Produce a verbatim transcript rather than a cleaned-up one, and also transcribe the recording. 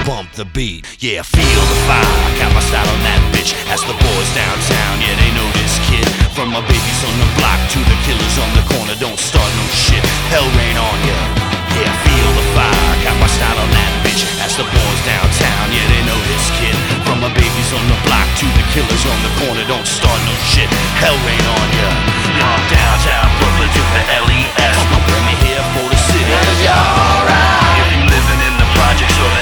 bump the beat. Yeah, feel the fire, got my style on that bitch. Ask the boys downtown, yeah, they know this kid. From my babies on the block to the killers on the corner, don't start no shit, hell rain on ya. Yeah, feel the fire, got my style on that bitch. Ask the boys downtown, yeah, they know this kid. From my babies on the block to the killers on the corner, don't start no shit, hell rain on ya.